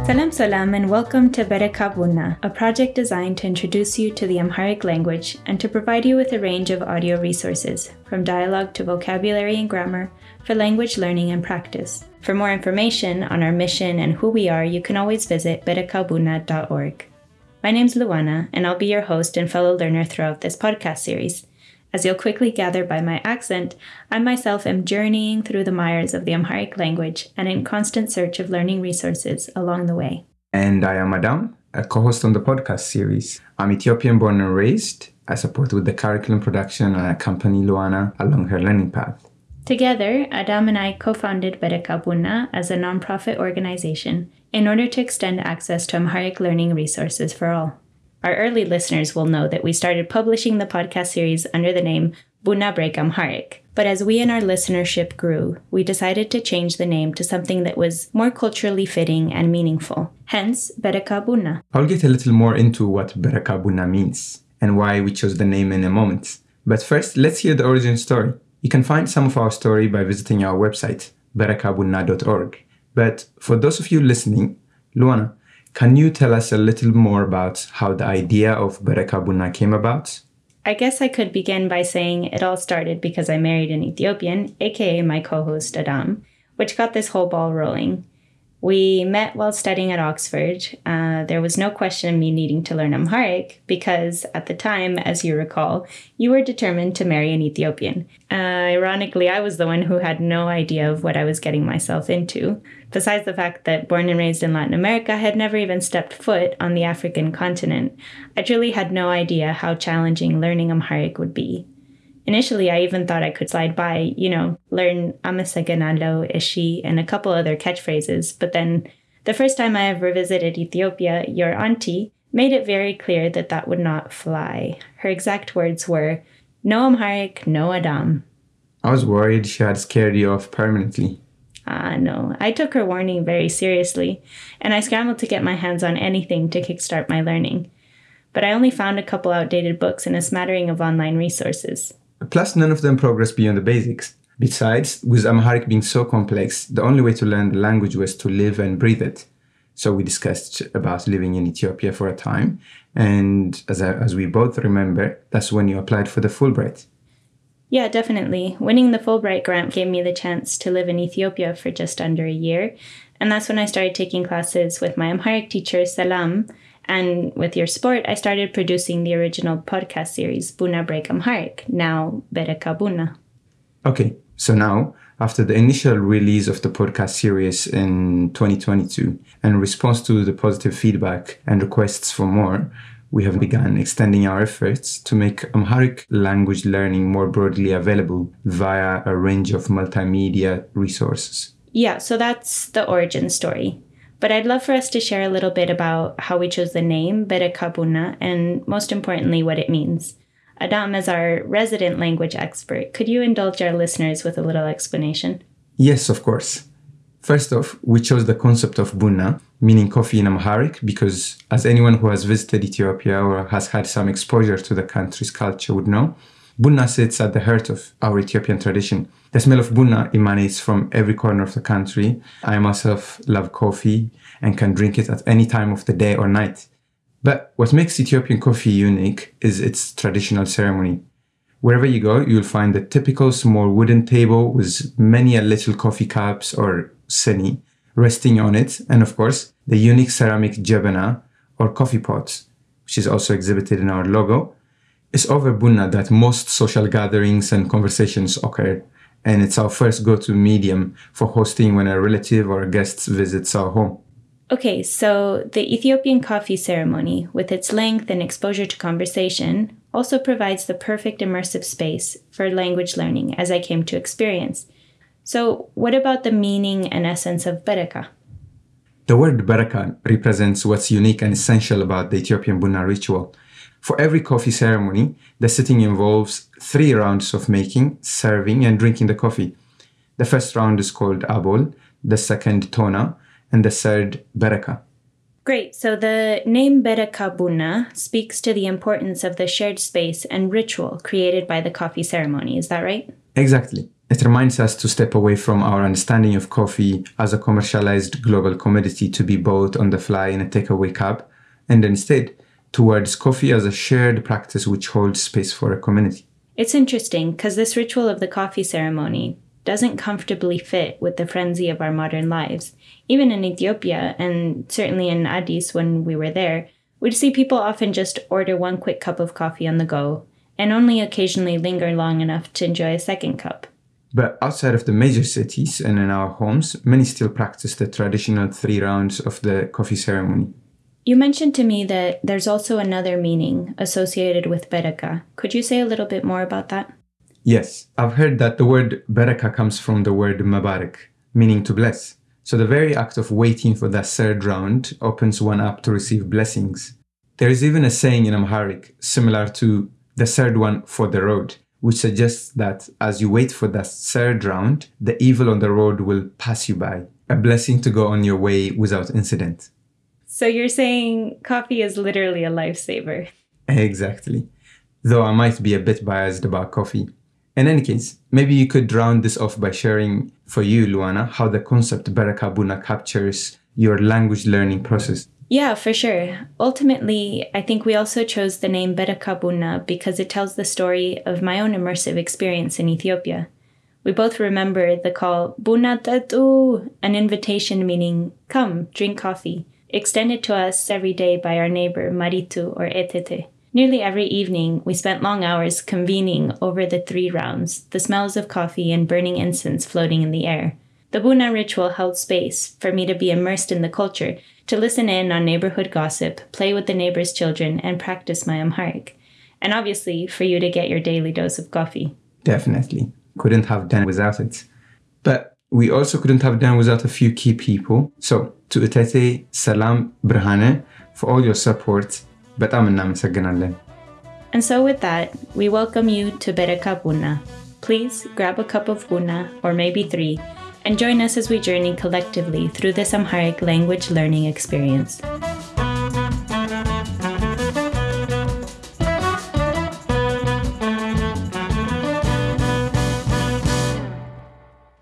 Salam salam and welcome to Bereka Bunna, a project designed to introduce you to the Amharic language and to provide you with a range of audio resources, from dialogue to vocabulary and grammar, for language learning and practice. For more information on our mission and who we are, you can always visit berekabunna.org. My name's Luana, and I'll be your host and fellow learner throughout this podcast series. As you'll quickly gather by my accent, I myself am journeying through the mires of the Amharic language and in constant search of learning resources along the way. And I am Adam, a co-host on the podcast series. I'm Ethiopian born and raised. I support with the curriculum production and accompany Luana along her learning path. Together, Adam and I co-founded Bereka Bunna as a nonprofit organization in order to extend access to Amharic learning resources for all. Our early listeners will know that we started publishing the podcast series under the name Bunna Break Amharic. But as we and our listenership grew, we decided to change the name to something that was more culturally fitting and meaningful. Hence, Bereka Bunna. I'll get a little more into what Bereka Bunna means and why we chose the name in a moment. But first, let's hear the origin story. You can find some of our story by visiting our website, berekabunna.org. But for those of you listening, Luana, can you tell us a little more about how the idea of Bereka Bunna came about? I guess I could begin by saying it all started because I married an Ethiopian, aka my co-host Adam, which got this whole ball rolling. We met while studying at Oxford. There was no question of me needing to learn Amharic because at the time, as you recall, you were determined to marry an Ethiopian. Ironically, I was the one who had no idea of what I was getting myself into. Besides the fact that born and raised in Latin America, I had never even stepped foot on the African continent. I truly had no idea how challenging learning Amharic would be. Initially, I even thought I could slide by, learn Amasaganalo, Ishi, and a couple other catchphrases. But then, the first time I ever visited Ethiopia, your auntie made it very clear that that would not fly. Her exact words were, "No Amharic, no Adam." I was worried she had scared you off permanently. No. I took her warning very seriously, and I scrambled to get my hands on anything to kickstart my learning. But I only found a couple outdated books and a smattering of online resources. Plus, none of them progressed beyond the basics. Besides, with Amharic being so complex, the only way to learn the language was to live and breathe it. So we discussed about living in Ethiopia for a time, and as we both remember, that's when you applied for the Fulbright. Yeah, definitely. Winning the Fulbright grant gave me the chance to live in Ethiopia for just under a year, and that's when I started taking classes with my Amharic teacher, Salam. And with your support, I started producing the original podcast series, Bunna Break Amharic, now Bereka Bunna. Okay, so now, after the initial release of the podcast series in 2022, and in response to the positive feedback and requests for more, we have begun extending our efforts to make Amharic language learning more broadly available via a range of multimedia resources. Yeah, so that's the origin story. But I'd love for us to share a little bit about how we chose the name Bereka Bunna and, most importantly, what it means. Adam, as our resident language expert, could you indulge our listeners with a little explanation? Yes, of course. First off, we chose the concept of bunna, meaning coffee in Amharic, because as anyone who has visited Ethiopia or has had some exposure to the country's culture would know, bunna sits at the heart of our Ethiopian tradition. The smell of bunna emanates from every corner of the country. I myself love coffee and can drink it at any time of the day or night. But what makes Ethiopian coffee unique is its traditional ceremony. Wherever you go, you'll find the typical small wooden table with many a little coffee cups or seni resting on it, and of course, the unique ceramic jebena or coffee pot, which is also exhibited in our logo. It's over bunna that most social gatherings and conversations occur, and it's our first go-to medium for hosting when a relative or a guest visits our home. Okay, so the Ethiopian coffee ceremony, with its length and exposure to conversation, also provides the perfect immersive space for language learning, as I came to experience. So what about the meaning and essence of Bereka? The word Bereka represents what's unique and essential about the Ethiopian bunna ritual. For every coffee ceremony, the sitting involves 3 rounds of making, serving, and drinking the coffee. The first round is called abol, the second tona, and the third Bereka. Great, so the name Bereka Bunna speaks to the importance of the shared space and ritual created by the coffee ceremony, is that right? Exactly. It reminds us to step away from our understanding of coffee as a commercialized global commodity to be bought on the fly in a takeaway cup, and instead towards coffee as a shared practice which holds space for a community. It's interesting because this ritual of the coffee ceremony doesn't comfortably fit with the frenzy of our modern lives. Even in Ethiopia, and certainly in Addis when we were there, we'd see people often just order one quick cup of coffee on the go, and only occasionally linger long enough to enjoy a second cup. But outside of the major cities and in our homes, many still practice the traditional 3 rounds of the coffee ceremony. You mentioned to me that there's also another meaning associated with Beraka. Could you say a little bit more about that? Yes, I've heard that the word Baraka comes from the word Mabarak, meaning to bless. So the very act of waiting for that 3rd round opens one up to receive blessings. There is even a saying in Amharic similar to the 3rd one for the road, which suggests that as you wait for that 3rd round, the evil on the road will pass you by, a blessing to go on your way without incident. So you're saying coffee is literally a lifesaver. Exactly. Though I might be a bit biased about coffee. In any case, maybe you could round this off by sharing for you, Luana, how the concept Baraka Buna captures your language learning process. Yeah, for sure. Ultimately, I think we also chose the name Baraka Buna because it tells the story of my own immersive experience in Ethiopia. We both remember the call Buna Tatu, an invitation meaning come, drink coffee, extended to us every day by our neighbor Maritu or Etete. Nearly every evening, we spent long hours convening over the 3 rounds, the smells of coffee and burning incense floating in the air. The Buna ritual held space for me to be immersed in the culture, to listen in on neighborhood gossip, play with the neighbors' children, and practice my Amharic. And obviously, for you to get your daily dose of coffee. Definitely. Couldn't have done without it. But we also couldn't have done without a few key people. So, to Etete, Salam, Brhane, for all your support, በጣም እናመሰግናለን. And so with that, we welcome you to Baraka Buna. Please grab a cup of Buna, or maybe 3, and join us as we journey collectively through this Amharic language learning experience.